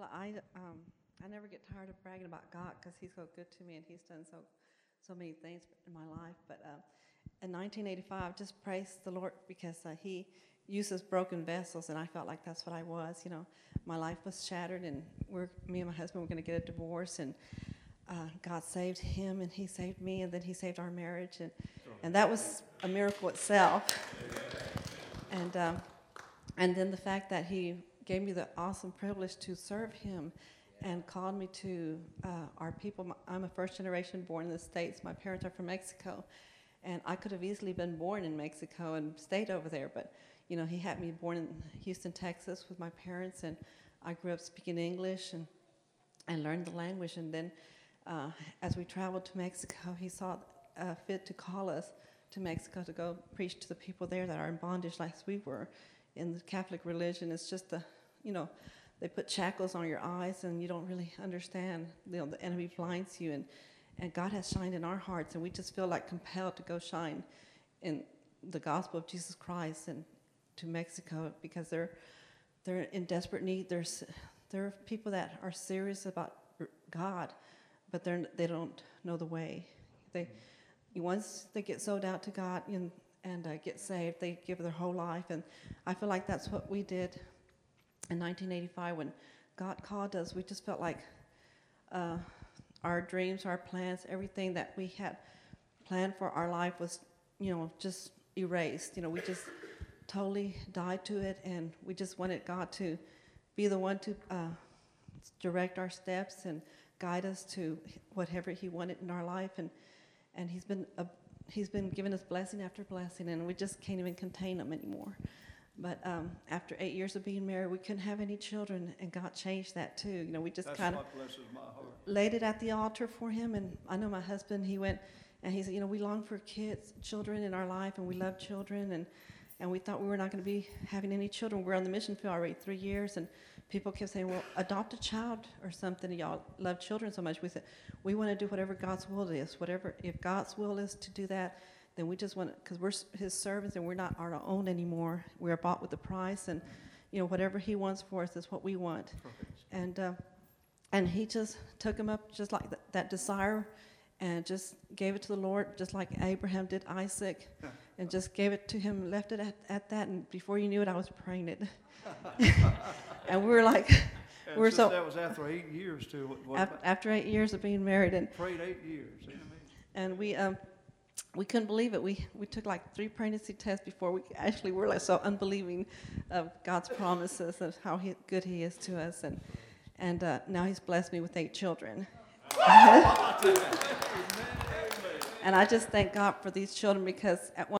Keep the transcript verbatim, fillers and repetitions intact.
Well, I, um, I never get tired of bragging about God because He's so good to me and He's done so so many things in my life. But uh, in nineteen eighty-five, just praise the Lord because uh, He uses broken vessels, and I felt like that's what I was. You know, my life was shattered, and we're me and my husband were going to get a divorce, and uh, God saved him, and He saved me, and then He saved our marriage, and and that was a miracle itself. And um, and then the fact that He gave me the awesome privilege to serve Him and called me to uh, our people. I'm a first generation born in the States. My parents are from Mexico. And I could have easily been born in Mexico and stayed over there. But, you know, He had me born in Houston, Texas with my parents. And I grew up speaking English and, and learned the language. And then uh, as we traveled to Mexico, He saw uh, fit to call us to Mexico to go preach to the people there that are in bondage like we were. In the Catholic religion, it's just the, you know, they put shackles on your eyes and you don't really understand. You know, the enemy blinds you, and, and God has shined in our hearts, and we just feel like compelled to go shine in the gospel of Jesus Christ and to Mexico because they're they're in desperate need. There's there are people that are serious about God, but they're they don't know the way. They once they get sold out to God and and uh, get saved, they give their whole life, and I feel like that's what we did in nineteen eighty-five when God called us. We just felt like uh, our dreams, our plans, everything that we had planned for our life was, you know, just erased. You know, we just totally died to it, and we just wanted God to be the one to uh, direct our steps and guide us to whatever He wanted in our life, and and He's been a He's been giving us blessing after blessing, and we just can't even contain them anymore. But um, after eight years of being married, we couldn't have any children, and God changed that too. You know, we just kind of laid it at the altar for Him. And I know my husband, he went and he said, you know, we long for kids, children in our life, and we love children, and and we thought we were not going to be having any children. We're on the mission field already three years, and people kept saying, well, adopt a child or something. Y'all love children so much. We said, we want to do whatever God's will is. Whatever, if God's will is to do that, then we just want to, because we're His servants and we're not our own anymore. We're bought with a price, and, you know, whatever He wants for us is what we want. Perfect. And uh, and He just took him up just like th- that desire and just gave it to the Lord, just like Abraham did Isaac, and just gave it to Him, left it at, at that, and before you knew it, I was pregnant. And we were like, and we were so. That was after eight years too. What, After, after eight years of being married, and prayed eight years. You know what I mean? And we um, we couldn't believe it. We we took like three pregnancy tests before we actually were like so unbelieving of God's promises of how he, good He is to us, and and uh, now He's blessed me with eight children. And I just thank God for these children because at one